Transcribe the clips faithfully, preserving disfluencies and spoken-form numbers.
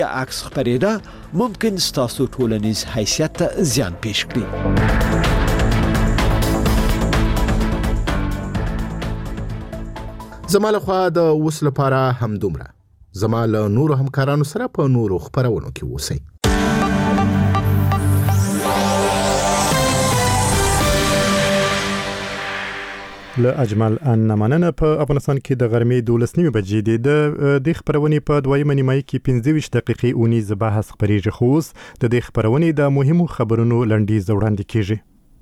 عکس خپرېده ممکن ستاسو ټولنیز حیثیت ته زیان پیښ کړي. زما له خوا د اوس لپاره همدومره. زما له نورو همکارانو سره په نورو خپرونو کې اوسئ. له اجمل ان مننه. په افغانستان کې د غرمې دولس نیمې بجې دي. د دې خبرونې په دویمه نیمایي کې پنځه ویشت دقیقې اونیز بحث خبرېږي، خو اوس د دې خبرونې د مهمو خبرونو لنډیز وړاندې کیږي.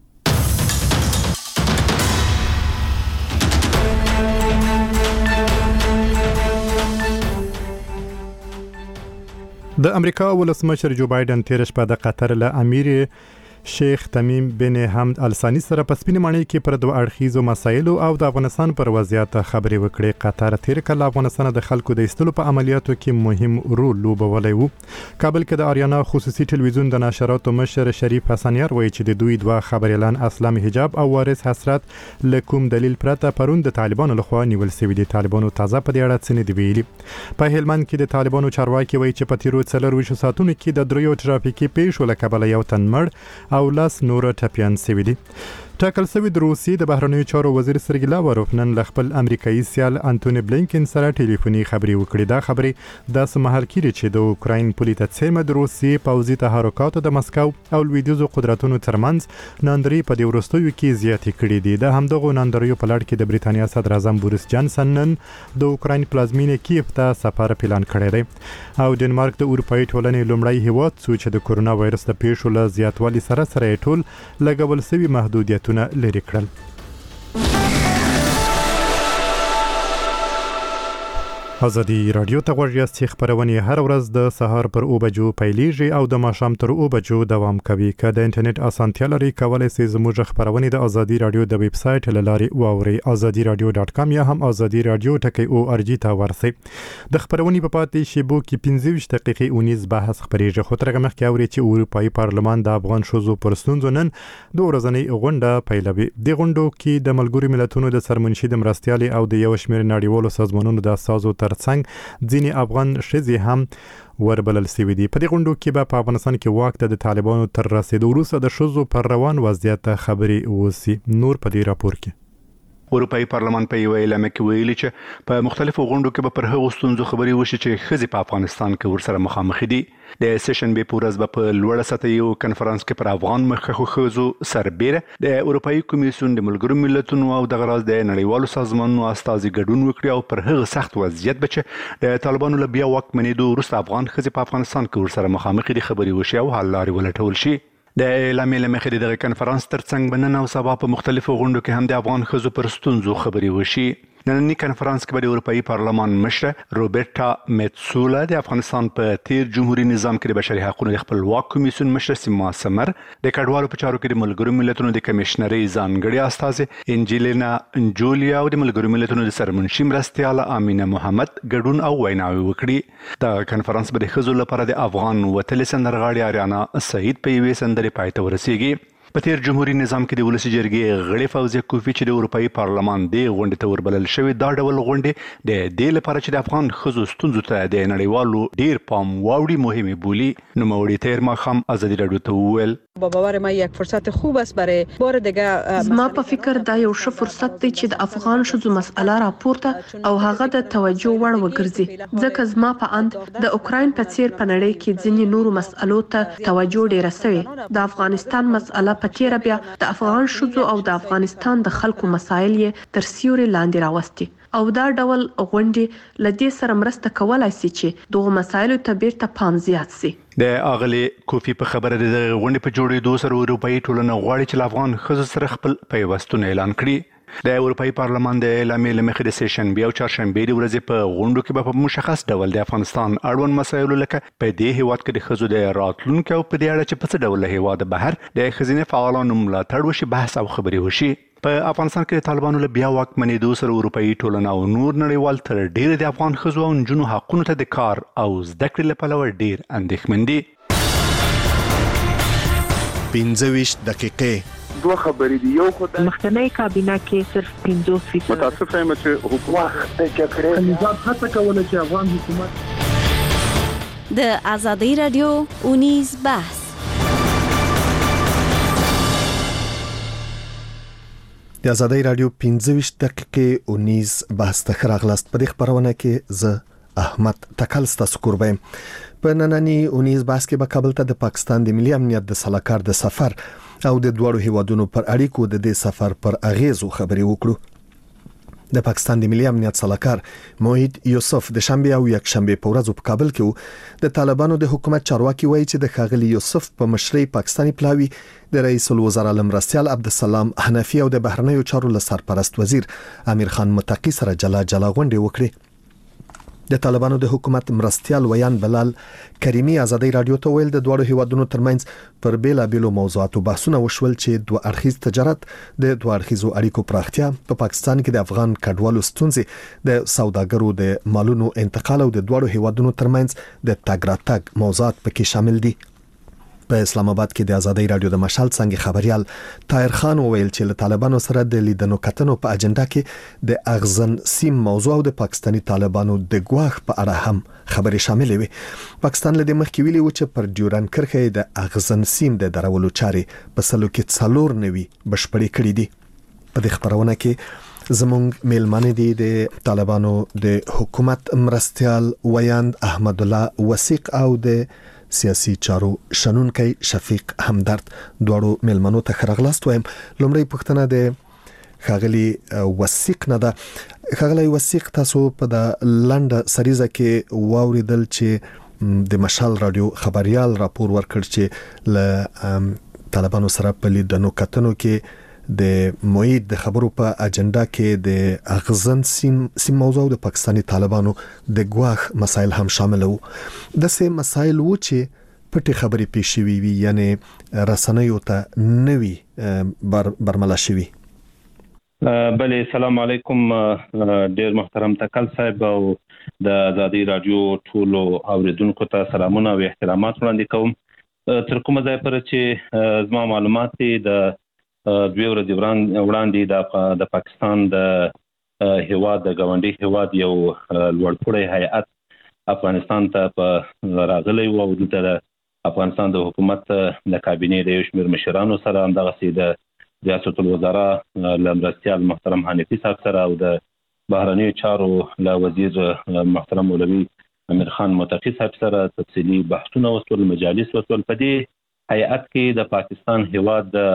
د امریکا ولسمشر جو بایدن تیر شپه د قطر له امیر شیخ تمیم بن حمد الثانی سره په سپینې ماڼۍ کې پر دوه اړخیزو مسایلو او د افغانستان پر وضعیت خبرې وکړې. قطر تیر کال افغانستان د خلکو د ایستلو په عملیاتو کې مهم رول لوبولی و. کابل کې د آریانا خصوصي ټلویزیون د نشراتو مشر شریف حسنیار وایي چې د دوی دوه خبري اعلان اسلام حجاب او وارث حسرت له کوم دلیل پرته پرون د طالبانو لخوا نیول شوی دي. طالبانو تازه په دې اړه څه نه دی ویلي. په هلمند کې د طالبانو چارواکي وایي چې په تیرو څلرویشتو ساعتونو کې د دریو ټرافیکي پیښو له کبله یو تن مړ او لاس نور ټپیان شوي دي. ټاکل شوی د روسیې د بهرنیو چارو وزیر سرګی لاوروف نن له خپل امریکایي سیال انټونی بلینکن سره ټلیفوني خبرې وکړې. دا خبرې داسې مهال کېږي چې د اوکراین پولې ته څیرمه د روسیې پوځي تحرکاتو د مسکو او لویدیځو قدرتونو ترمنځ ناندري په دې وروستیو کې زیاتې کړي دي. د همدغو ناندریو په لړ کې د بریتانیا صدر اعظم بوریس جانسن نن د اوکراین پلازمینې کیف ته سفر پلان کړی دی او ډنمارک د اروپایي ټولنې لومړی هیواد څو چې د کورونا وایرس د پیښو له زیاتوالي سره سره ټول لګول شوي محدودیتونه لرې کړل. ازادي رادیو ته غوږ یاست چې خبرونه هر ورځ د سهار پر او بجو پیلیږي او د ماښام تر او بجو دوام کوي. که د انټرنیټ اسانتیا لري کولای شئ زموږ خبرونه د ازادي رادیو د ویب سټ له لارې واورئ. ازادي رادیو ډاټ کام یا هم ازادي رادیو ټکی او ار جی ته ورسئ. د خبرونه په پاتې شیبو کې پنځه ویشت دقیقې اونیز بحث خبرېږي. خو تر هغه مخکې اورئ چې اروپایي پارلمان د افغان ښځو پر ستونزو نن د ورځنۍ غونډه پیلوي. د غونډو کې د ملګرو ملتونو د سرمنشي د مرستیالي او د یو شمېر نړیوالو سازمانونو د اساسو ترڅنګ ځینې افغان ښځې هم وربلل شوي دي. په دې غونډو کې به په افغانستان کې واک ته د طالبانو تر رسېدو وروسته د ښځو پر روان وضعیت خبرې وشي. نور په دې راپور کې اروپایي پارلمان په یو اعلامیه کې ویلي چې په مختلفو غونډو کې به پر هغو ستونزو خبرې وشي چې ښځې په افغانستان کې ورسره مخامخ دي. د سیشن به پورز به په لوړه سطحه یو کنفرانس کې پر افغان مخکښو ښځو سربېره د اروپایي کمیسیون د ملګرو ملتونو او د غراز د نړیوالو سازمانونو استازي ګډون وکړي او پر هغه سخت وضعیت به چې د طالبانو له بیا واک منېدو وروسته افغان ښځې په افغانستان کې ورسره مخامخ دي خبرې وشي او حل لارې ولټول شي. د اعلامیې له مخې دغه کنفرانس ترڅنګ به نن او سبا په مختلفو غونډو کې هم د افغان ښځو پر ستونزو خبرې وشي. نننی کنفرانس کې به د اروپایي پارلمان مشره روبرټا میتسولا د افغانستان په تیر جمهوریت نظام کې د بشري حقوقو د خپلواک کمیسیون مشره سیما سمر، د کډوالو په چارو کې د ملګرو ملتونو د کمیشنرۍ ځانګړي استازي انجلینا انجولیا او د ملګرو ملتونو د سرمنشي مرستیاله امینه محمد ګډون او ویناوي وکړي. د کنفرانس به د ښځو لپاره د افغان وتلې سندرغاړې آریانا سعید په یوې سندرې پای ته ورسیږي. په تیر جمهوریت نظام کې د ولسي جرګې غړي فوزیه کوفی چې د اروپایي پارلمان د غونډې ته وربلل شوی دا ډول غونډې د دې لپاره چې د افغان ښځو ستونزو ته د نړیوالو ډیر پام واوړي مهمه بولی. نوموړي تیر ماښام ازادي رادیو ته وویل با باور ما یک فرصت خوب است برای بار دیگه. زما په فکر دا یو ښه فرصت دی چې د افغان ښځو مسأله راپورته او هغه د توجه وړ وګرځي، ځکه زما په اند د اوکراین په څیر په نړۍ کې ځینې نورو مسألو ته توجه ډیره شوې. د افغانستان مسأله په تیر بیا د افغان ښځو او د افغانستان د خلکو مسایل یې تر سیوري لاندې راوستي او دا ډول غونډې له دې سره مرسته کولای شي چې دغه مسایلو ته بیرته پام زیات شي. د اغلی کوفی په خبره د غونډې په جوړېدو سره اروپایي ټولنه غواړي چې افغان ښځو سره خپل پیوستون اعلان کړي. د اروپایي پارلمان د اعلامیې له مخې د سیشنبې او چهارشنبې د ورځې په غونډو کې به په مشخص ډول د افغانستان اړوند مسایلو لکه په دې هیواد کې د ښځو د راتلونکي او په دې اړه چې په څه ډول له هیواده بهر د ښځینه فعالانو ملاتړ وشي بحث او خبرې وشي. په افغانستان کې د طالبانو له بیا واک منېدو سره اروپایي ټولنه او نور نړیوال تر ډیره د افغان ښځو او نجونو حقونو ته د کار او زده کړې له پلوه ډیر اندېښمن دي. پنځه ویشت دقیقې دوه خبرې دي. یو خدای مخکنی کابینه کې صرف پنځوس فیصد متاسف یم چې حکومت نظام هڅه کوله چې افغان حکومت د آزادۍ رادیو اونیز بحث. د آزادۍ رادیو پنځه ویشت دقیقې اونیز بحث ته خراغلاست. په دې خبرونه کې زه احمد تکل ستاسو قربایم. په نننی اونیز بحث کې به کابل ته د پاکستان د ملي امنیت د سلاکار د سفر او د دوړو هیوادونو پر اړیکو د دې سفر پر اغیزو خبرې وکړو. د پاکستان د ملي امنیت سلاکار موحد یوسف د شنبه او یک شنبه په ورځو په کابل کې د طالبانو د حکومت چارواکي وایي چې د ښاغلي یوسف په مشرۍ پاکستاني پلاوی د رئیس الوزرا لمرستیال عبدالسلام حنفی او د بهرنیو چارو لسرپرست وزیر امیر خان متقی سره جلا جلا غونډې وکړي. د طالبانو د حکومت مرستیال ویان بلال کریمی آزادۍ رادیو ته ویل د دوه هیوادونو ترمنځ پر بیلا بیلو موضوعاتو بحثونه وشول چې دوه اړخیز تجارت د دوه اړخیزو اړیکو پراختیا په پاکستان کې د افغان کډوالو ستونزې د سوداګرو د مالونو انتقال او د دوه هیوادونو ترمنځ د تګ راتګ موضوعات پکې شامل دي. په اسلام آباد کې د آزادۍ رادیو د مشال څنګه خبريال طاهر خان وویل چې له طالبانو سره د لیدنو کتنو په اجنډا کې د اغزن سیم موضوع او د پاکستاني طالبانو د ګواښ په اړه هم خبرې شامل وي. پاکستان له دې مخکې ویلي و چې پر ډیورن کرښې د اغزن سیم د درولو چارې په سلو کې څلور نوي بشپړې کړې دي. په دې خبرونه کې زمونږ میلمانه دي د طالبانو د حکومت مرستیال ویاند احمد الله وثیق او د سیاسي چارو شنونکي شفیق همدرد. دوړو ملمنو ته خرغلاست وایم. لومړی پوښتنه د ښاغلي وثیق نه ده. ښاغلي وثیق تاسو په د لنډه سریزه کې واوریدل چې د مشال رادیو خبريال راپور ورکړ چې ل طالبانو سره په لیدنو کتنو کې د موعد د خبرو په اجنډا کې د اغزن سیم سیم موضوع د پاکستاني طالبانو د ګواښ مسایل هم شامل وو. د سه مسایل وو چې پټي خبرې پیښې وی یعنی رسنیو ته نوي بر برملا شوی. بله سلام علیکم ډیر محترم تکل صاحب او د آزادۍ رادیو ټولو اوریدونکو ته سلامونه او احترامات وړاندې کوم. تر کومه ځای پر چې زما معلومات د دوی ورځې وړاندې د پاکستان د هیواد د ګاونډي هیواد یو لوړپوړی هیئت افغانستان ته په راغلی و او د افغانستان د حکومت د کابینې د یو شمېر مشرانو سره همدغسې د ریاست الوزرا لمرستیال محترم حنفي صاحب سره او د بهرنیو چارو له وزیر محترم مولوي امیر خان متقی صاحب سره تفصیلي بحثونه وشول، مجالس وشول. په دې هیئت کې د پاکستان هیواد د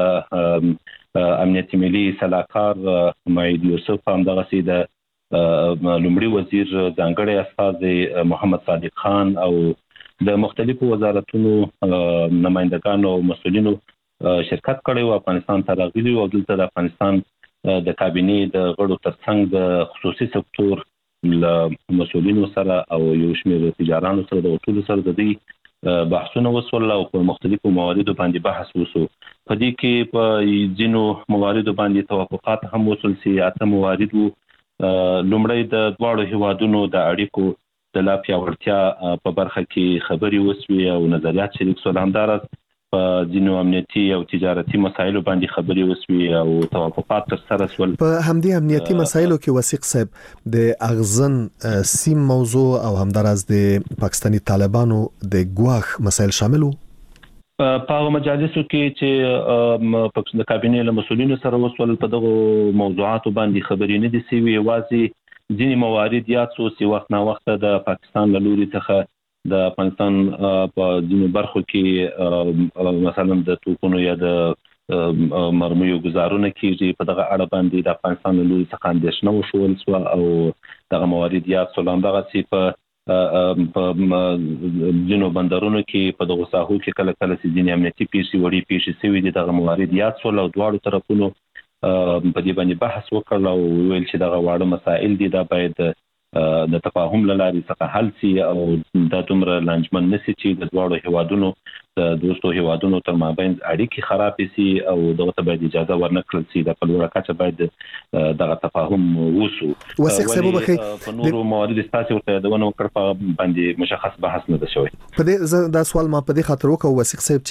امنیت ملي سلاکار موحد یوسف همدغسې د لومړي وزیر ځانګړی استازی محمد صادق خان او د مختلفو وزارتونو نمایندګانو او مسؤلینو شرکت کړی و. افغانستان ته راغلي او دلته د افغانستان د کابینې د غړو ترڅنګ د خصوصي سکتور له مسؤلینو سره او یو شمېر تجارانو سره د ټولو سره د دې بحثونه وشول او په مختلفو مواردو باندې بحث وشو. په دې کې په ځینو مواردو باندې توافقات هم وشول چې اته موارد وو. لومړی د دواړو هیوادونو د اړیکو د لا پیاوړتیا په برخه کې خبرې وشوې او نظریات شریک شول. همداراز په ځینو امنیتي او تجارتي مسایلو باندې خبرې وشوې او توافقات ترسره شول. په همدې امنیتي مسایلو کې وثیق صاحب د اغزن سیم موضوع او همداراز د پاکستاني طالبانو د ګواښ مسایل شامل وو. په هغه مجالسو کې چې د کابینې له مسؤلینو سره وشول په دغو موضوعاتو باندې خبرې نه دي شوي. یوازې ځینې موارد یاد شو چې وخت نا وخت د پاکستان له لوري څخه د افغانستان په ځینو برخو کې مثلا د توپونو یا د مرمیو گزارونه کیږي. په دغه اړه باندې د افغانستان له لوري څخه اندېښنه وشول شوه او دغه موارد یاد شول. همدغسې په په ځینو بندرونو کې په دغو ساحو کې کله کله چې ځینې امنیتي پیښې وړې پیښې شوي دي دغه موارد یاد شول او دواړو طرفونو په دې باندې بحث وکړل او ویل چې دغه واړه مسایل دي دا باید د تفاهم له لارې څخه حل شي او دا دومره لانجمن نه شي چې د دواړو هیوادونو د دوستو هیوادونو تر مابین اړیکې خرابې شي او دغه ته باید اجازه ورنه کړل شي. د په لوړه کچه باید دغه تفاهم وشو. وثیق صاحب وبخښئ په نورو موارد ستاسې ورته یادونه وکړه په باندې مشخص بحث نه ده شوی. په دې دا سوال ما په دې خاطر وکړ وثیق صاحب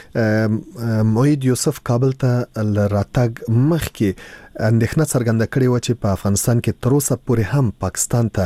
چې موحد یوسف کابل ته راتګ مخکې اندېښنه څرګنده کړې و چې په افغانستان کې تر اوسه پورې هم پاکستان ته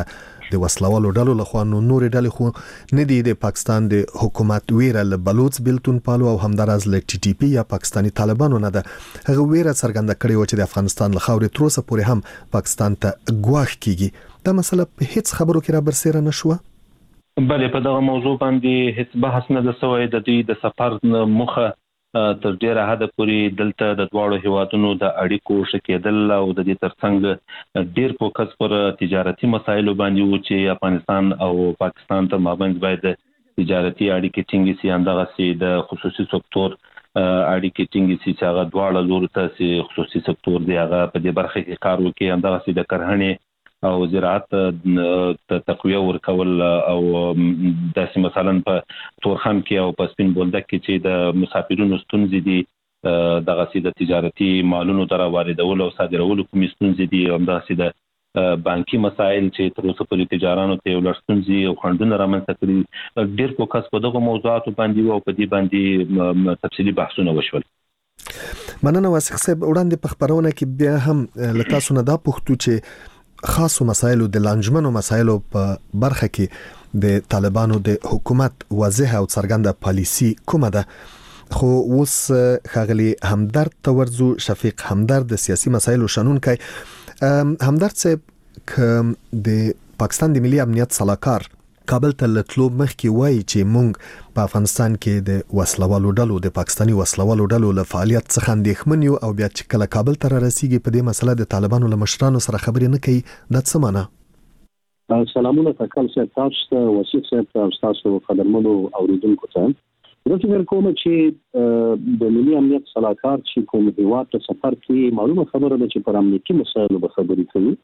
د وسلوالو ډلو لخوا نو نور ډلې خو نه دي د پاکستان د حکومت ویره له بلوچ بلتون پالو او همدارز له ټي ټي پی یا پاکستانی طالبانو نه ده. هغه ویره څرګنده کړې و چې د افغانستان له خاورې تر اوسه پورې هم پاکستان ته ګواښ کیږي. دا مسله په هیڅ خبرو کې را برسېره نشوه. بله په دغه موضوع باندې هیڅ بحث نه ده شوی. د دوی د سفر مخه تر ډیره حد پورې دلته د دواړو هیوادونو د اړیکو ښه کېدل او د دې ترڅنګ ډیر فوکس پر تجارتي مسایلو باندې و چې افغانستان او پاکستان تر مابین باید تجارتي اړیکې ټینګې شي، همدغسې د خصوصي سکتور اړیکې ټینګې شي چې هغه دواړه لورو ته چې خصوصي سکتور دی هغه په دې برخه کې کار وکړي، همدغسې د کرهڼې او زراعت ته تقویه ورکول او داسې مثلا په تورخم کې او په سپین بولدک کې چې د مسافرونو ستونزې دي دغسې د تجارتي مالونو در واردول او صادرولو کومې ستونزې دي، همداسې د بانکي مسایل چې تر اوسه پورې تجارانو ته یو لړ ستونزې او خنډونه رامنځته کړي. ډېر فوکس په دغو موضوعاتو باندې و او په دې باندې تفصیلي بحثونه وشول. مننه واسق صاحب. وړاندې په خبرونه کې بیا هم له تاسو نه دا پوښتو چې خاصو مسایلو د لانجمنو مسایلو په برخه کې د طالبانو د حکومت واضح او څرګنده پالیسی کومه ده، خو اوس ښاغلي همدرد ته ورځو. شفیق همدرد د سیاسي مسایلو شنونکی. همدرد صاحب د پاکستان د ملي امنیت صلاحکار کابل ته لتلو مخکې وایي چې مونږ په افغانستان کې د وسلوالو ډلو د پاکستاني وسلوالو ډلو له فعالیت څخه اندېښمن یو او بیا چې کله کابل ته رارسیږي په دې مسله د طالبانو له مشرانو سره خبرې نه کوي. دا څه معنی؟ سلامونه تکل صاحب، تاسو ته وسیق صاحب او تاسو قدرمنو اوریدونکو ته زه فکر کوم چې د ملي امنیت صلاحکار چې کوم هیواد ته سفر کوي معلومه خبره ده چې پر امنیتي مسایلو به خبرې کوي.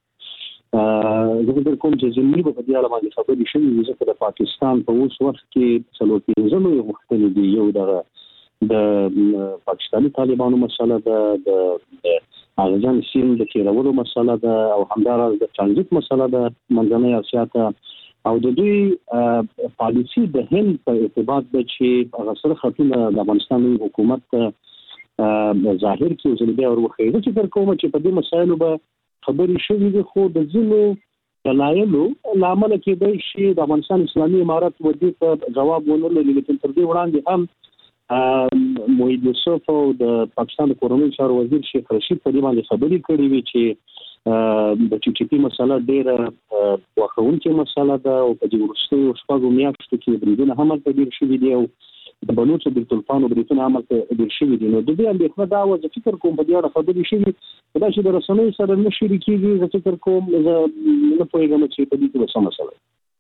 زه فکر کوم چې زموږ په دې اړه باندې خبرې شوې ځکه د پاکستان په اوس وخت کې څلور پنځه لوی غوښتنې دي. یو دغه د پاکستاني طالبانو مسله ده، د ارزان سیند د تیرولو مسله ده او همداراز د ترانزیت مسله ده منځنۍ اسیا ته، او د دوی پالیسی د هند په ارتباط ده چې هغه سره خطونه د افغانستان حکومت ته ظاهر کړي. زه بیا ورخه زه فکر کوم چې په دې مسایلو به خبرې شوې دي، خو د ځینو دلایلو لامل کېدای شي د افغانستان اسلامي امارت ودې ته جواب ونه لري. لیکن تر دې وړاندې هم موحد یوسف او د پاکستان د کورنۍ چارو وزیر شیخ رشید په دې باندې خبرې کړې وي چې د ټي ټي پی مسله ډېره واقعونکې مسله ده او په دې وروستیو شپږو میاشتو کې بریدونه هم هلته ډېر شوي دي او د بلوچ د طالبانو بریدونه هم هلته ډېر شوي دي. نو د دې اندېښنه دا وه، زه فکر کوم په دې اړه خبرې شوي دا چې د رسنیو سره نه شریکېږي. زه فکر کوم زه نه پوهېږم چې په دې کې به څه مسله.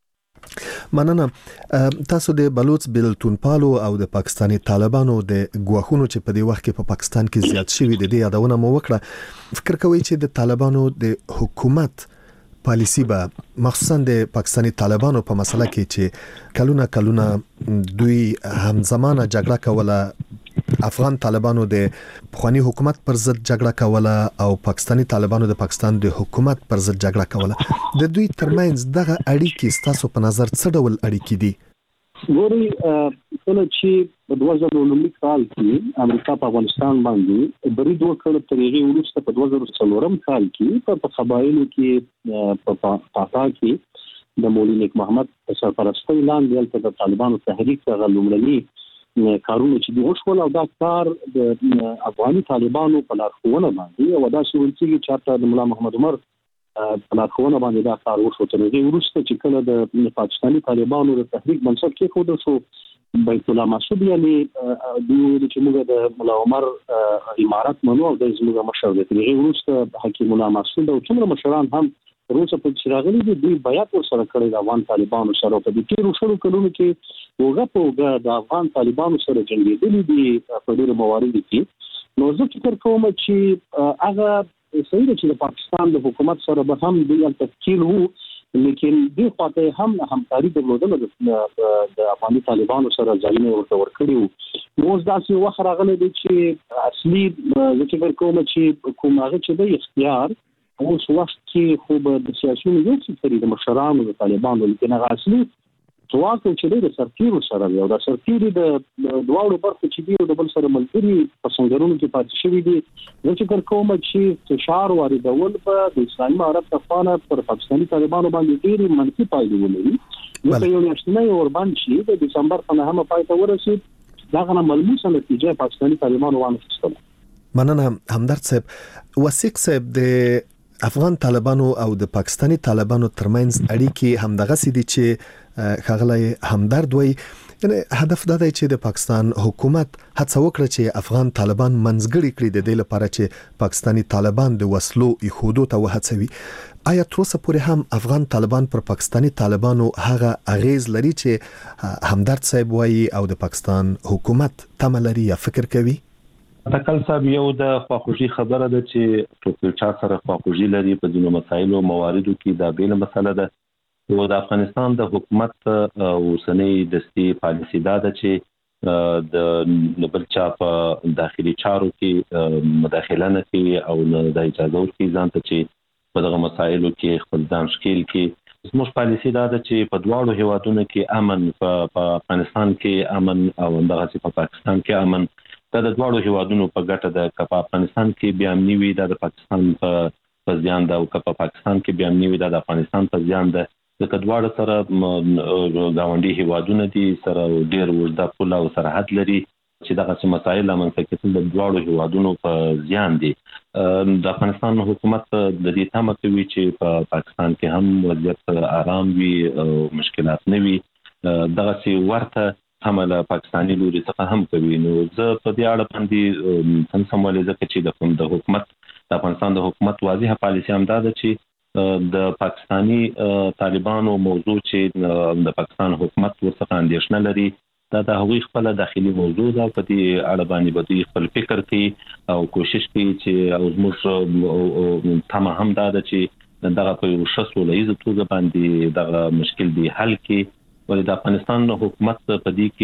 مننه. تاسو د بلوچ بلتون پالو او د پاکستاني طالبانو د ګواښونو چې په دې وخت کې په پاکستان کې زیات شوي دي د یادونه مو وکړه. فکر کوئ چې د طالبانو د حکومت پالیسی به مخصوصا د پاکستاني طالبانو په مسله کې چې کلونه کلونه دوی همزمانه جګړه کوله، افغان طالبانو د پخوانی حکومت پر ضد جګړه کوله او پاکستاني طالبانو د پاکستان د حکومت پر ضد جګړه کوله، د دوی ترمنځ دغه اړیکې ستاسو په نظر څه ډول اړیکې دي؟ ګوري کله چې په دوه زره نولس کال کې امریکا په افغانستان باندې برید وکړ، تر هغې وروسته په دوه زره څلورم کال کې په قبایلو کې په پاتا کې د مولوي نیک محمد په سرپرستۍ لاندې هلته د طالبانو تحریک هغه لومړني کارونه چې دوی وشول او دا کار د افغاني طالبانو په لارښوونه باندې او داسې ویل کېږي چې حتی د ملا محمد عمر په لارښوونه باندې دا کار وشو. تر هغې وروسته چې کله د پاکستاني طالبانو د تحریک بنسټ کېښودل شو، بیت الله مسعود یعنې دوی ویل چې موږ د ملا عمر امارت منو او دی زموږ مشر دی. تر هغې وروسته حکیم الله مسعود او څومره مشران هم تر اوسه پورې چې راغلي دي دوی بیعت ورسره کړی د افغان طالبانو سره. په دې تېرو شلو کلونو کې اوږه په اوږه د افغان طالبانو سره جنګېدلي دي په ډېرو مواردو کې. نو زه فکر کوم چې هغه صحیح ده چې د پاکستان د حکومت سره به هم دوی هلته تفکیل وو، لیکن دې خواته هم همکاري درلودله د افغاني طالبانو سره ځایونه ورته ورکړي وو. نو اوس داسې وخت راغلی دی چې اصلي زه فکر کوم چې کوم هغه چې دی اختیار اوس وخت کې خو به د سیاسیونو یو څه کړي د مشرانو د طالبانو، لیکن هغه اصلي ځواک چې د سرتیرو سره دی او د سرتیري د دواړو برخو چې دی د بل سره ملګري په څنګهونو کې پاتې شوی دي نو چې کوم چې فشار واردول په د اسلامي امارت طرفانه پر پاکستاني طالبانو باندې ډېری منفي پایلې ولري نو یو نشنه اوربان چې د دسمبر په نهمه پای ته ورسید دا غنه ملموسه نتیجه پاکستاني طالبانو وانخیستله. مننه همدرد صاحب. وثیق صاحب د افغان طالبانو او د پاکستاني طالبانو ترمنځ اړیکې همدغه سي دي چې خغلی همدرد وای یعنی هدف دا دی چې د پاکستان حکومت هڅه وکړي چې افغان طالبان منځګړي کړي د دې لپاره چې پاکستاني طالبان د وسلو ایښودو ته وهڅوي. آیا تر اوسه پورې هم افغان طالبان پر پاکستاني طالبانو هغه اغیز لري چې همدرد صاحب وایي او د پاکستان حکومت تمه لري یا فکر کوي؟ تکل صاحب یو د خواخوږي خبره ده چې ټول چا سره خواخوږي لري په ځینو مسایلو مواردو کې دا بیل مسله ده او د افغانستان د حکومت اوسنۍ دستي پالیسي دا ده چې د بل چا په داخلي چارو کې مداخله نه کوي او د اجازه ورکړي ځان ته چې په دغه مسایلو کې خپل ځان ښکیل کړي. زموږ پالیسي دا ده چې په دواړو هیوادونو کې امن په افغانستان کې امن او دغه په پاکستان کې امن دا د دواړو هیوادونو په ګټه ده. که په افغانستان کې بیا امني وي دا د پاکستان په ځان ده او که په پاکستان کې بیا امني وي دا د افغانستان په ځان ده ځکه دواړه سره ګاونډي هیوادونه دي سره ډېر اوږده پوله او سرحد لري چې دغه مسایل رامنځته کېدل د دواړو هیوادونو په زیان دي. د افغانستان حکومت د دې تمه کوي چې په پاکستان کې هم وضعیت آرام وي او مشکلات نه وي. دغه سي ورته عمل پاکستاني لوري څخه هم کوي. نو زه په دې اړه باندې هم سمولې ځکه چې د کوم د حکومت د افغانستان د حکومت واضحه پالیسي هم دا ده چې د پاکستاني طالبانو موضوع چې د پاکستان حکومت ورڅخه اندېښنه لري دا د هغوی خپل داخلي موضوع ده. په دې اړه باندې به دوی خپل فکر کوي او کوشش کوي چې او زموږ تمه هم دا ده چې دغه په یو ښه سوله ییزه توګه باندې دغه مشکل دی حل کړي. ولې د افغانستان حکومت په دې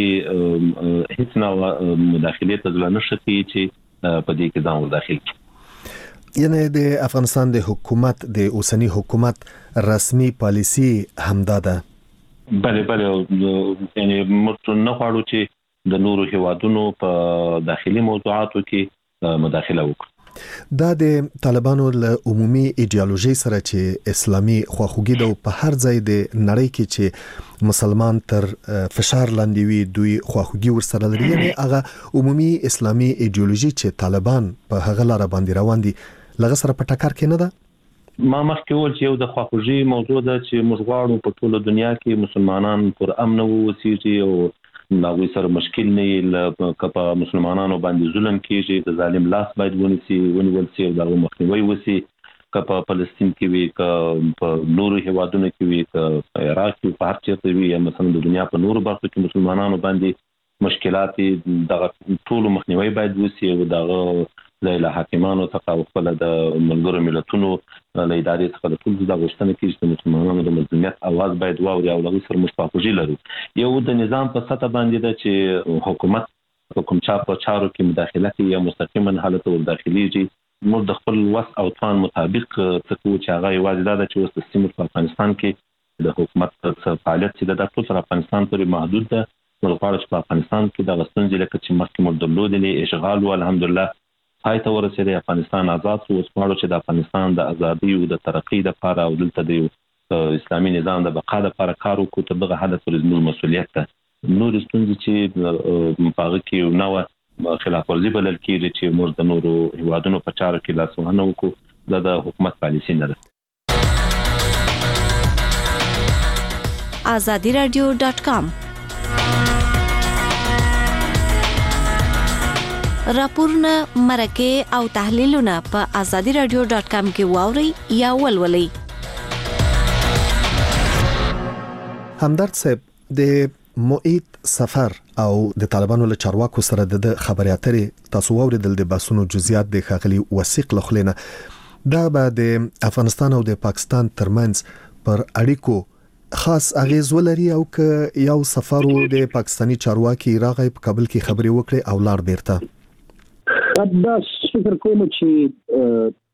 کې هیڅ نه مداخله ته ځل نه شي چې په دې کې ځان داخل کړي. یعنی د افغانستان د حکومت د اوسنی حکومت رسمي پالیسی همدا ده. بله بله یعنی موږ نه غواړو چې د نورو هیوادونو په داخلي موضوعاتو کې مداخله وکړو. دا د طالبانو له عمومي ایدئولوژي سره چې اسلامي خواخوږي د په هر ځای د نړۍ کې چې مسلمان تر فشار لاندې وي دوی خواخوږي ورسره لري یعنی هغه عمومي اسلامي ایدئولوژي چې طالبان په هغه لار باندې روان دي لغه سره په ټکر کې نه ده. ما مخکې ول چې یو د خواخوږي موضوع ده چې موږ غواړو په ټوله دنیا کې مسلمانان پر امن ووسیږي او ناوی سره مشکل نه لکه په مسلمانانو باندې ظلم کیږي د ظالم لاس باید ونیسي ونیول شي او دا مخنیوي وسی که په فلسطین کې وي که په نورو هیوادونو کې وي که په عراق کې په هر چیرته وي یا مثلا د دنیا په نورو برخو کې مسلمانانو باندې مشکلات دغه ټول مخنیوي باید وسی او دغه له حاکمانو څخه خپل د ملګرو ملتونو له ادارې څخه د ټول د غوښتنې کې چې مسلمانانو د مظلومیت اواز باید واوري او له سر مستحقوجي لري. یو د نظام په سطح باندې ده چې حکومت حکومت چا په چارو کې مداخله کوي یا مستقیما حالت ور داخليږي موږ د خپل وس او توان مطابق څه کوو چې هغه یوازې دا ده چې وسط سیمه په افغانستان کې د حکومت څخه فعالیت چې د ټول افغانستان پورې محدود ده. موږ غواړو چې په افغانستان کې د غستنځ لکه چې مخکې موږ درلودلې اشغال او الحمدلله پای ته ورسېد افغانستان آزاد شو. اوس غواړو چې د افغانستان د ازادۍ او د ترقۍ لپاره او دلته د اسلامي نظام د بقا لپاره کار وکړو ته دغه هدف زموږ مسؤلیت ده. نور ستونزې چې په هغه کې نو خلاف ورزي بلل کېږي چې موږ د نورو هیوادونو په چارو کې لاسوهنه وکړو دا د حکومت پالیسي نه ده. azadi radio dot com راپورونه مرکه او تحلیلونه په azadi radio dot com کې واوري یا ولولئ. همدرد صاحب د موعد سفر او د طالبانو له چارواکو سره د خبري اترې تاسو واوریدل د باسونو جزئیات د خغلی وثیق لخلینه دا به د افغانستان او د پاکستان ترمنځ پر اړیکو خاص اغیز ولري او که یو سفر د پاکستانی چارواکي راغی په کابل کې خبري وکړي او لار بیرته دا فکر کوم چې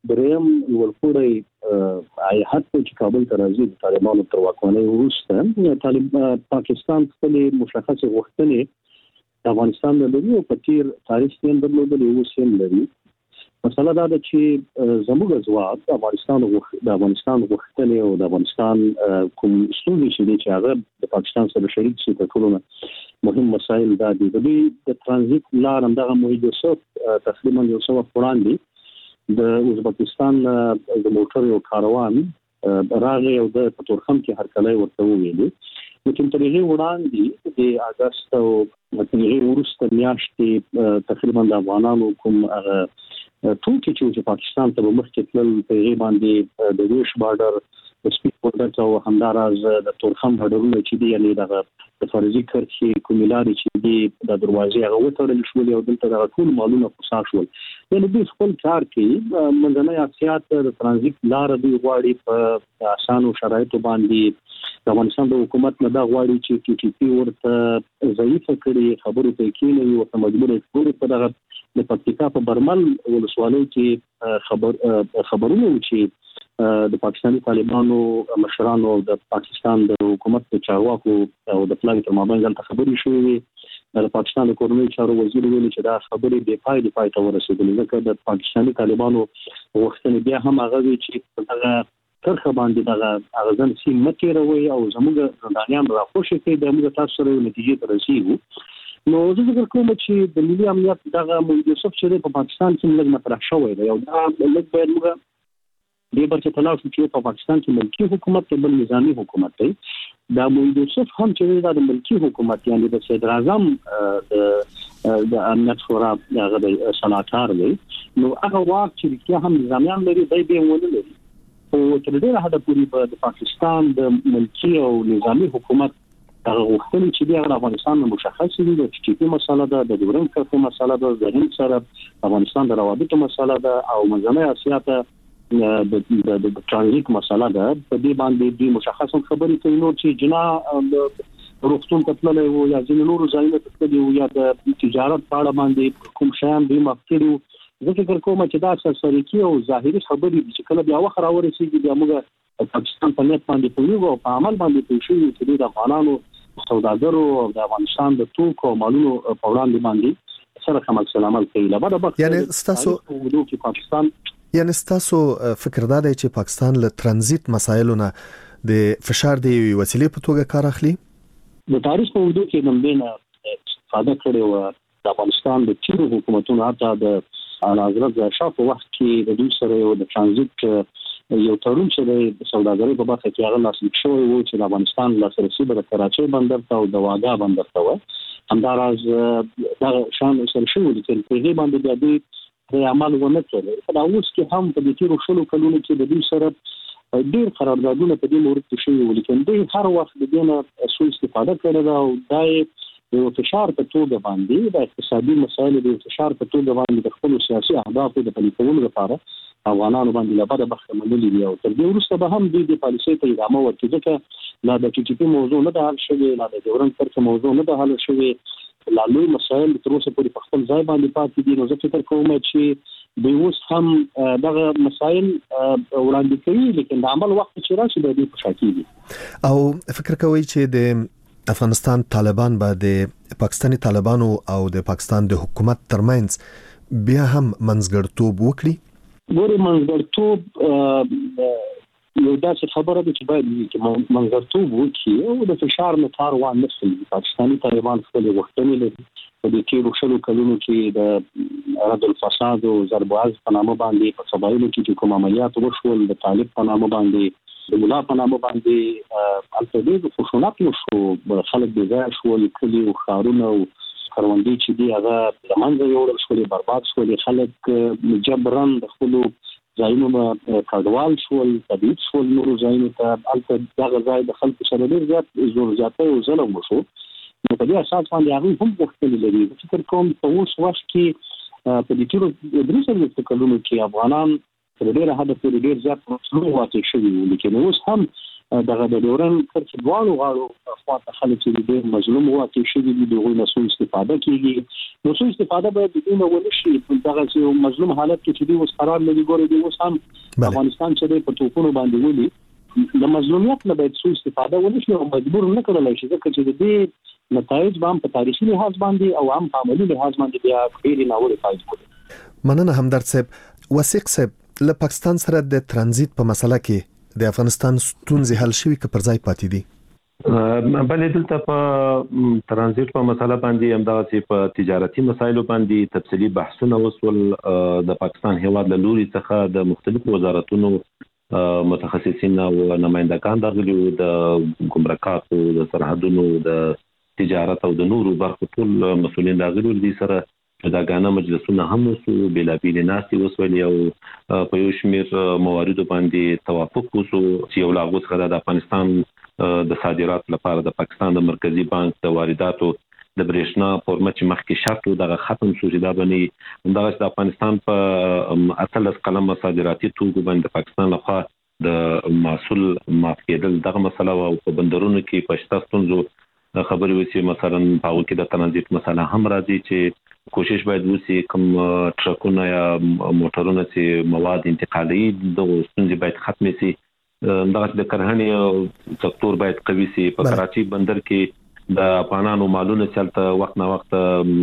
دریم ورپوړی هیات چې کابل ته راځي د طالبانو تر واکمنۍ وروسته طالب پاکستان خپل مشخص غوښتنې د افغانستان د لري او په تیر تاریخ کې درلودل یو سیم لري. مسله دا ده چې زموږ ځواب د افغانستان د افغانستان غوښتنې او د افغانستان کوم ستونزې چې دي چې هغه د پاکستان سره شریک شي تر ټولو مهم مسایل دا دي. د دې د ترانزیت لار همدغه موحد یوسف تقریبا یو څو وخت وړاندې د ازبکستان د موټر یو کاروان راغی او د پتورخم کې هرکلی ورته وویلي. لیکن تر هغې وړاندې د اګست او تر هغې وروسته میاشتې تقریبا د افغانانو کوم هغه ټوکې چې پاکستان ته به مخکې تلل په هغې باندې د ویش بارډر د سپین بولدک او همداراز د تورخم بارډرونه چې دي یعنې دغه د فرضي کرښې کومې لارې چې دي د دروازې هغه وتړل شولې او دلته دغه ټول مالونه خسا شول. یعنې دوی خپل کار کوي. منځنۍ اسیا ته د ترانزیت لاره دوی غواړي په اسانو شرایطو باندې. د افغانستان د حکومت نه دا غواړي چې ټي ټي پي ورته ضعیفه کړي، خبرو ته کېنوي، ورته مجبور کړي په دغه د پکتیکا په برمل ولسوالۍ کې خبر خبرونه و چې د پاکستاني طالبانو مشرانو او د پاکستان د حکومت د چارواکو او د پلان تر مابین دلته خبرې شوې وي. د پاکستان د کورنۍ چارو وزیر ویلي چې دا خبرې بې پای پای ته ورسېدلې ځکه د پاکستاني طالبانو غوښتنې بیا هم هغه وي چې دغه ترخه باندې دغه اغزن سیم متیروي او زموږ زندانیان راخوشي کوي د موږ تاسو سره نتیجې ته رسیږو. نو زه فکر کوم چې د ملي امنیت دغه موحد یوسف چې په پاکستان کې لږ مطرح شوی دی او دا لږ باید موږ دې برچې تلاو چې په پاکستان کې ملکی حکومت دی بل نظامی حکومت دی. دا موحد یوسف هم چې د ملکی حکومت یعنی د صدر اعظم د د امنیت شورا دغه د سناتار دی نو هغه واک چې رښتیا هم نظامیان لري دی به ونه لري. او تر ډېره حده پورې د پاکستان د ملکی او نظامی حکومت هغه غوښتنې چې دی هغه افغانستان مشخص دي. د ټي پي مسله ده، د ډیورنډ کرښې مسله ده، د هند سره افغانستان د روابطو مسله ده او منځنۍ اسیا ته د د ترانزیت مسله ده. په دې باندې دوی مشخص خبرې کوي نو چې جنا روغتون ته تللی وو یا ځینې نورو ځایونو ته تللی وو یا د تجارت په اړه باندې کوم شیان دوی معاف کړي وو. زه فکر کوم چې دا سرسریکي او ظاهري خبرې چې کله بیا وخت راورسېږي بیا موږ پاکستان په نیت باندې پوهېږو او په عمل باندې پوه شوي چې د افغانانو سوداګرو او د افغانستان د توکو او مالونو په وړاندې باندې سره کوم عکس العمل کوي. لبا د یعنی ستاسو کې پاکستان یعنی ستاسو فکر دا دی چې پاکستان له ترانزیت مسایلو نه د فشار دی وسیلې په توګه کار اخلي. د تاریخ په وجود کې نمبینه استفاده کړې و د افغانستان د تیرو حکومتونو حتی د حضرت شاه په وخت کې د دوی سره یو د ترانزیت یو تړون چې د سوداګرۍ په برخه کې هغه لاسلیک شوی و چې د افغانستان لاسرسي به د کراچۍ بندر ته او د واګا بندر ته و. همداراز دا شان سره شوی چې په دې باندې د دې په عمل ونه کړل. په دا اوس کې هم په دې تیرو شلو کلونو کې د دوی سره ډېر قراردادونه په دې مورد کې شوي وو لیکن دوی هر وخت د دې نه سوء استفاده کړې ده او دا یو فشار په توګه باندې د اقتصادي مسایلو د فشار په توګه باندې د خپل سیاسي اهدافو د پلي کولو لپاره افغانانو باندې لپاره بخښه منلي دي او تر دې وروسته به هم دوی د پالیسۍ ته ادامه ورکړي ځکه لا د ټي ټي پي موضوع نه ده حل شوې، لا د ډیورنډ کرښې موضوع نه ده حل شوې، لا لوی مسایل تر اوسه پورې په خپل ځای باندې پاتې دي. نو زه فکر کوم چې دوی اوس هم دغه مسایل وړاندې کوي لیکن د عمل وخت چې راشي د دوی په شا کېږي. او فکر کوي چې د افغانستان طالبان به د پاکستاني طالبانو او د پاکستان د حکومت ترمنځ بیا هم منځګړتوب وکړي؟ ګورې منځګړتوب یو داسې خبره ده چې باید چې منځګړتوب وکړي او د فشار نه کار وانخلي. پاکستاني طالبان خپلې غوښتنې لري. په دې تېرو شلو کلونو کې د رد الفساد او ضرب العرض په نامه باندې په قبایلو کې چې کوم عملیات وشول د طالب په نامه باندې د مولا په نامه باندې هلته ډېر خشونت وشو، خلک بې ځایه شول، کلي او ښارونه او کروندې چې دي هغه له منځه یوړل شولې، برباد شولې، خلک جبرن د خپلو ځایونو نه کډوال شول، تبعید شول نورو ځایونو ته. هلته دغه ځای د خلکو سره ډېر زیات زور زیاتی او ظلم وشو. نو په دې اساس باندې هغوی هم غوښتنې لري. فکر کوم په اوس وخت کې په دې تېرو درې څلوېښتو کلونو کې افغانان تر ډېره حده پورې ډېر زیات مظلوم واقع شوي وو لیکن اوس هم دغه د ډیورن کرښ دواړو غاړو خواته خلک چې ډېر مظلوم واقع شوي دي دغه مسؤل استفاده کیږي نو څو استفاده باید د دې ونشي دغه چې مظلوم حالت کې چې دوی اوس قرار لري ګوري دوی اوس هم افغانستان چې په توپونو باندې ولي د مظلومیت نه باید څو استفاده ونشي او مجبور نه کړل شي ځکه چې د دې نتایج به هم په تاریخي لحاظ باندې او هم په عملي لحاظ باندې بیا ډېرې ناوړه پایلې ولري. مننه همدرد صاحب. وثیق صاحب له پاکستان سره د ترانزیت په مسله کې د افغانستان ستونزې حل شوي که پر ځای پاتې دي؟ بلې دلته په ترانزیت په مسله باندې همدغسې په تجارتي مسایلو باندې تفصیلي بحثونه وسول د پاکستان هیواد له لوري څخه د مختلفو وزارتونو متخصصین او نمائندگان راغلي وو د ګمرکاتو د سرحدونو د تجارت او د نورو برخو ټول مسؤلین راغلي وو. د سره جداګانه مجلسونه هم وسو بېلابېلې ناستې وسولې او په یو شمېر مواردو باندې توافق وسو چې یو له هغو څخه د افغانستان د صادراتو لپاره د پاکستان د مرکزي بانک د وارداتو د برېښنا فورمه چې مخکې شرط و دغه ختم شو چې دا باندې همدغسې د افغانستان په اتلس قلمه صادراتي توکو باندې د پاکستان لخوا د محصول معاف کېدل دغه مسله او په بندرونو کې په شته ستونزو خبرې وشي مثلا په هغو کې د ترانزیت مسله هم راځي چې کوشش باید وشي کوم ټرکونه یا موټرونه چې مواد انتقالوي دغه ستونزې باید ختمې شي. همدغسې د کرهڼې سکتور باید قوي شي. په کراچي بندر کې د افغانانو مالونه چې هلته وخت نه وخت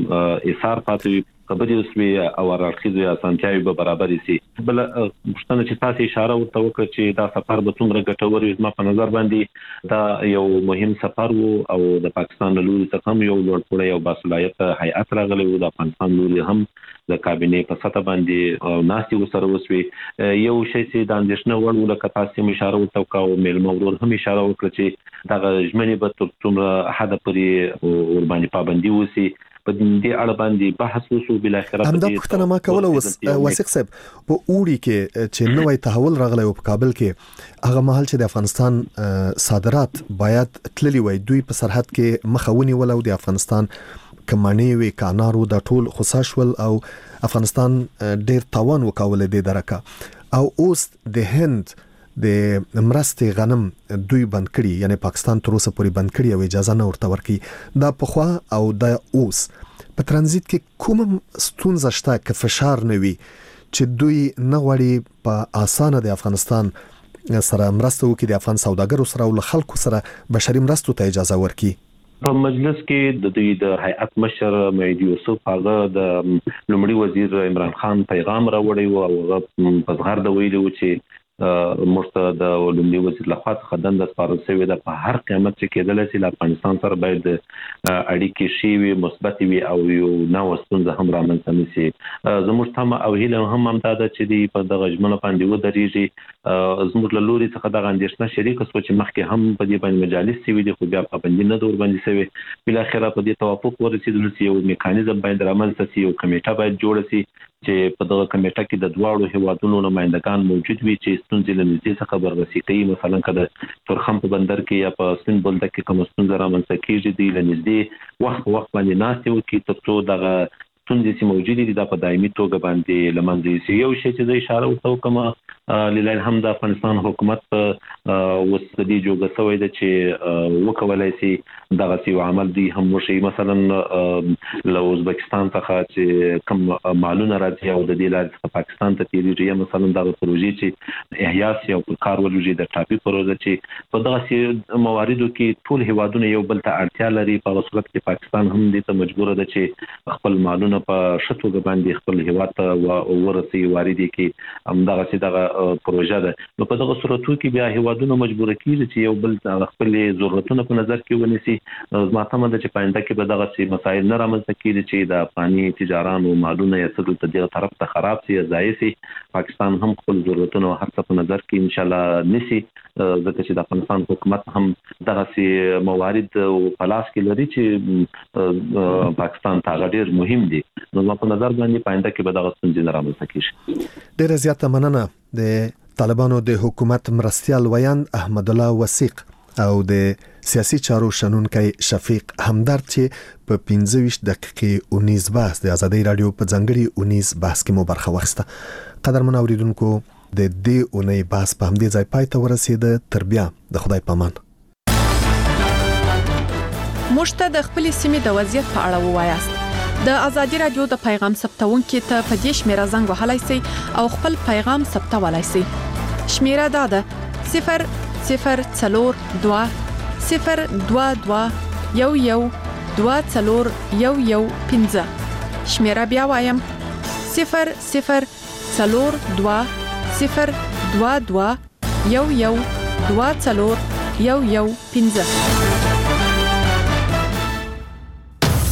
ایثار پاتې وي خبرې وسوې او هراړخیزې اسانتیاوې به برابرې شي. بله پوښتنه چې تاسې اشاره ورته وکړه چې دا سفر به څومره ګټور وي زما په نظر باندې دا یو مهم سفر و او د پاکستان له لوري څخه هم یو لوړپوړی او باصلاحیته هیئت راغلی و. د افغانستان لوري هم د کابینې په سطح باندې ناستې ورسره وسوې. یو شی چې د اندېښنه وړ و لکه تاسې هم اشاره ورته وکړه او میلمه ورور هم اشاره وکړه چې دغه ژمنې به تر څومره حده پورې ورباندې پابندي وشي په دې اړه باندې بحث وشو. بالاخره همدا پوښتنه ما کوله اوس وثیق صاحب په اوړي کې چې نوې تحول راغلی و په کابل کې هغه مهال چې د افغانستان صادرات باید تللی وای دوی په سرحد کې مخه ونیول او د افغانستان کمانې وی کانارو د ټول خصاشول او افغانستان ډیر تاوان وکول د درکه او اوس د هند د مرستې غنم دوی بند کړي یعنی پاکستان تر اوسه پورې بند کړي او اجازه نه ورته ورکړي. دا پخوا او د اوس په ترانزیت کې کوم ستونزه شته که فشار نه وي چې دوی نه غواړي په اسانه د افغانستان سره مرسته وکړي د افغان سوداګرو سره او له خلکو سره بشري مرستو ته اجازه ورکړي؟ په مجلس کې د دوی د هیئت مشر مهدي یوسف هغه د لومړي وزیر عمران خان پیغام راوړی و او هغه په زغرده ویلي و چې موږ ته د لومړي وزیر لخوا څخه دنده سپارل شوې ده په هر قیمت چې کېدلی شي له افغانستان سره باید اړیکې ښې وي مثبتې وي او یو نوه ستونزه هم رامنځته نه شي. زموږ تمه او هیله هم همدا ده چې دوی په دغه ژمنه باندې ودرېږي. زموږ له لوري څخه دغه اندېښنه شریکه شوه چې مخکې هم په دې باندې مجالس شوي دي خو بیا پابندي نه ده ورباندې شوې. بالاخره په دې توافق ورسېدلو چې یو میکانیزم باید رامنځته شي یو کمیټه باید جوړه شي چې په دغه کمیټه کې د دواړو هیوادونو نمائندگان موجود وي چې ستونزې له نږدې څخه بررسي کوي. مثلا که د تورخم په بندر کې یا په سپین بولدک کې کومه ستونزه رامنځته کېږي دوی له نږدې وخت په وخت باندې ناستې وکړي تر څو دغه ستونزې چې موجودې دي دا په دایمي توګه باندې له منځه یوسي. یو شی چې زه اشاره ورته وکړم لله الحمد د افغانستان حکومت اوس د دې جوګه شوی ده چې وکولای شي دغسې یو عمل دوی هم وشي. مثلا له ازبکستان څخه چې کوم مالونه راځي او د دې لارې څخه پاکستان ته تېرېږي یا مثلا دغه پروژې چې احیا شي او پر کار ولوژي د ټاپي پروژه چې په دغسې مواردو کې ټول هیوادونه یو بل ته اړتیا لري. په هغه صورت کې پاکستان هم دې ته مجبوره ده چې خپل مالونه په ښه توګه باندې خپل هیواد ته ورسوي وارد یې کړي. همدغسې دغه پروژه ده. نو په دغه صورتو کې بیا هیوادونه مجبوره کېږي چې یو بل خپلې ضرورتونه په نظر کې ونیسي. زما تمه ده چې په آینده کې به دغسې مسایل نه رامنځته کېږي چې د افغاني تجارانو مالونه یا څه دلته دغه طرف ته خراب شي یا ضایع شي. پاکستان هم خپل ضرورتونه او هر څه په نظر کې انشاءالله نیسي ځکه چې د افغانستان حکومت هم دغسې موارد په لاس کې لري چې پاکستان ته هغه ډېر مهم دي. نو زما په نظر باندې په آینده کې به دغه ستونزې نه رامنځته کېږي. ډېره زیاته مننه د طالبانو د حکومت مرستیال ویاند احمد الله وثیق او د سیاسي چارو شنونکی شفیق همدرد چې په پنځه ویشت دقیقې اونیز بحث د ازادۍ رادیو په ځانګړي اونیز بحث کې مو برخه واخیسته. قدرمن اوریدونکو د دې اونۍ بحث په همدې ځای پای ته ورسېده. تر بیا د خدای پامان. مشته د خپل سیمې د وضعیت په اړه ووایاست. د ازادي رادیو د پیغام ثبتونکو ته په دې شمیره زنګ وهلای شئ او خپل پیغام ثبتولای شئ. شمیره دا ده صفر صفر څلور دوه صفر دوه دوه یو یو دوه څلور یو یو پنځه. شمیره بیا وایم صفر صفر څلور دوه صفر دوه دوه یو یو دوه څلور یو یو پنځه.